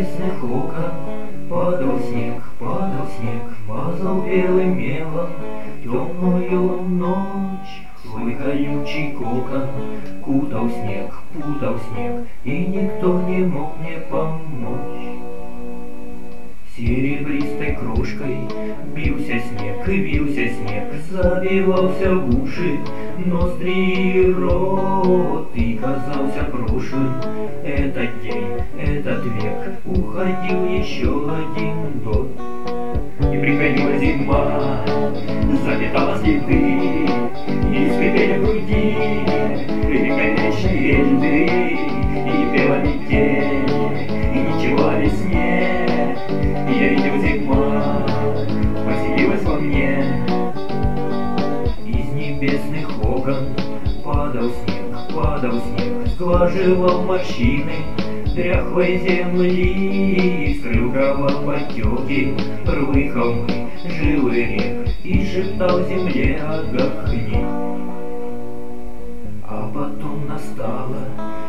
небесных окон падал снег, мазал белым мелом темную ночь. Свой колючий кокон кутал снег, и никто не мог мне помочь. Серебристой крошкой бился снег, забивался в уши, ноздри и рот, и казался прошлым этот день, этот век. Уходил еще один год, и приходила зима, заметала следы, и скрипели в груди великолепные льды, и пела метель, и ничего о весне. Я видел, зима поселилась во мне. Из небесных окон падал снег, сглаживал морщины дряхлой земли, скрыл кровоподтеки, рвы, холмы, жилы рек, и шептал земле: отдохни. А потом настала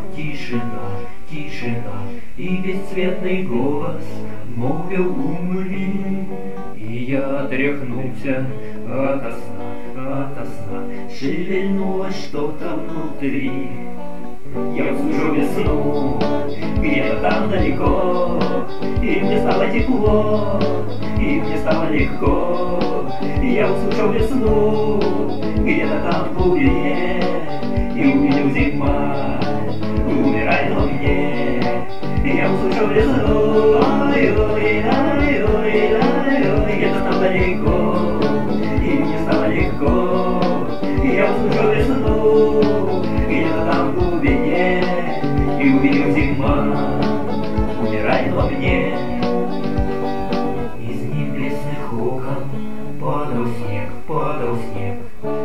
тишина, и бесцветный голос молвил: умри. И я отряхнулся ото сна, шевельнулось что-то внутри. Я услышал весну где-то там далеко, и мне стало тепло, и мне стало легко. Я услышал весну где-то там в глубине, и увидел: зима умирает во мне. Я услышал весну, где-то там далеко, и мне стало легко. Я услышал весну где-то там в глубине, и увидел: зима умирает во мне. Из небесных окон падал снег,